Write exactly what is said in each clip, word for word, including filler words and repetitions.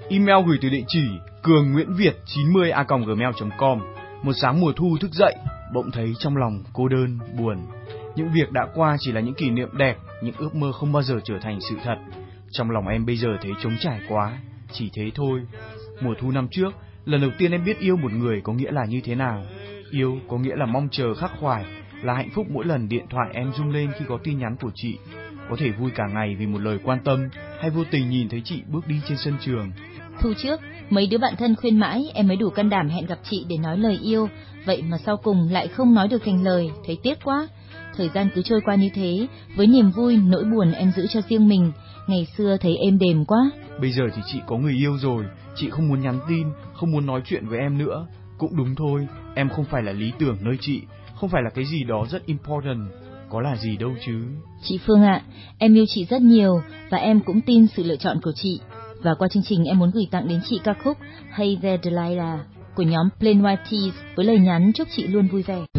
Email gửi từ địa chỉ cường nguyễn việt chín mươi a còng gmail chấm com. Một sáng mùa thu thức dậy, bỗng thấy trong lòng cô đơn, buồn. Những việc đã qua chỉ là những kỷ niệm đẹp, những ước mơ không bao giờ trở thành sự thật. Trong lòng em bây giờ thấy trống trải quá, chỉ thế thôi. Mùa thu năm trước, lần đầu tiên em biết yêu một người có nghĩa là như thế nào. Yêu có nghĩa là mong chờ khắc khoải, là hạnh phúc mỗi lần điện thoại em rung lên khi có tin nhắn của chị. Có thể vui cả ngày vì một lời quan tâm, hay vô tình nhìn thấy chị bước đi trên sân trường. Thu trước, mấy đứa bạn thân khuyên mãi em mới đủ can đảm hẹn gặp chị để nói lời yêu, vậy mà sau cùng lại không nói được thành lời, thấy tiếc quá. Thời gian cứ trôi qua như thế, với niềm vui, nỗi buồn em giữ cho riêng mình, ngày xưa thấy êm đềm quá. Bây giờ thì chị có người yêu rồi, chị không muốn nhắn tin, không muốn nói chuyện với em nữa. Cũng đúng thôi, em không phải là lý tưởng nơi chị, không phải là cái gì đó rất important, có là gì đâu chứ. Chị Phương ạ, à, em yêu chị rất nhiều và em cũng tin sự lựa chọn của chị. Và qua chương trình em muốn gửi tặng đến chị ca khúc Hey There Delilah của nhóm Plain White T's với lời nhắn chúc chị luôn vui vẻ.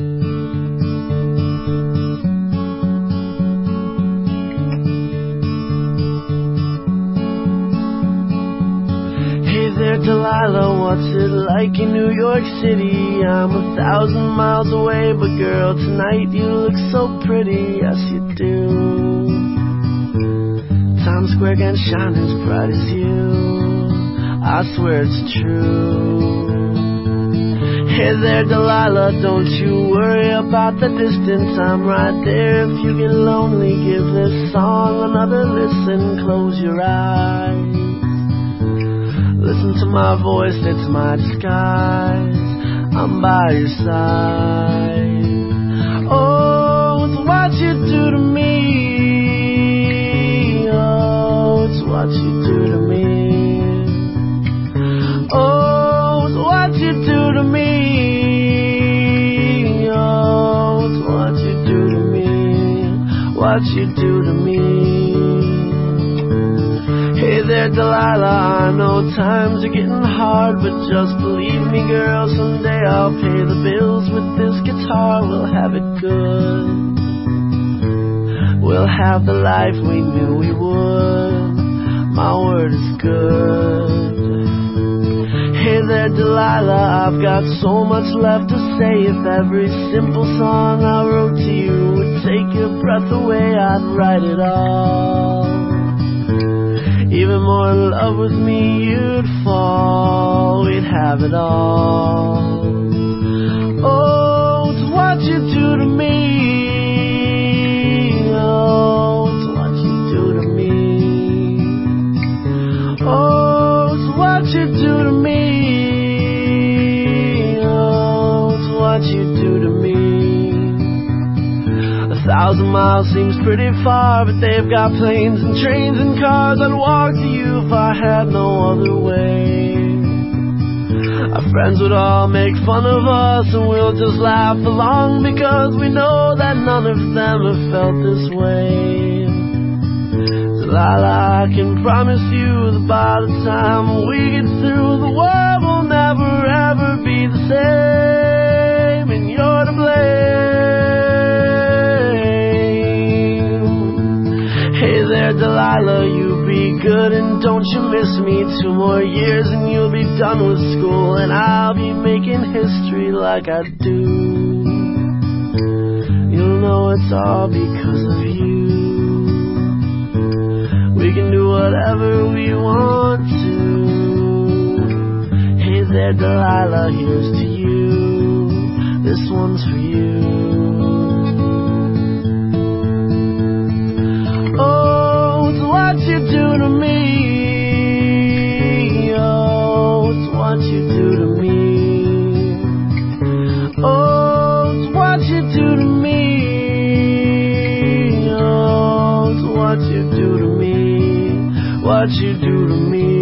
Hey there Delilah, what's it like in New York City? I'm a thousand miles away, but girl, tonight you look so pretty, yes you do. Times Square can shine as bright as you, I swear it's true. Hey there Delilah, don't you worry about the distance, I'm right there. If you get lonely, give this song another listen. Close your eyes, listen to my voice, it's my disguise, I'm by your side. Oh, it's what you do to me, what you do to me. Oh, it's what you do to me. Oh, it's what you do to me. What you do to me. Hey there Delilah, I know times are getting hard, but just believe me girl, someday I'll pay the bills with this guitar. We'll have it good, we'll have the life we knew we would. My word is good. Hey there Delilah, I've got so much left to say. If every simple song I wrote to you would take your breath away, I'd write it all. Even more in love with me you'd fall, we'd have it all. Oh, it's what you do to me. Oh, it's what you do to me. Oh, it's what you do to me. Oh, it's what you do to me. A thousand miles seems pretty far, but they've got planes and trains and cars. I'd walk to you if I had no other way. Our friends would all make fun of us and we'll just laugh along, because we know that none of them have felt this way. Delilah, I can promise you that by the time we get through, the world will never ever be the same, and you're to blame. Hey there Delilah, you be good and don't you miss me. Two more years and you'll be done with school, and I'll be making history like I do. You'll know it's all because of you. We can do whatever we want to. Hey there Delilah, here's to you, this one's for you. Oh, it's what you do to me. Oh, it's what you do to me. Oh, it's what you do to me. Oh, it's what you do to me. What you do to me.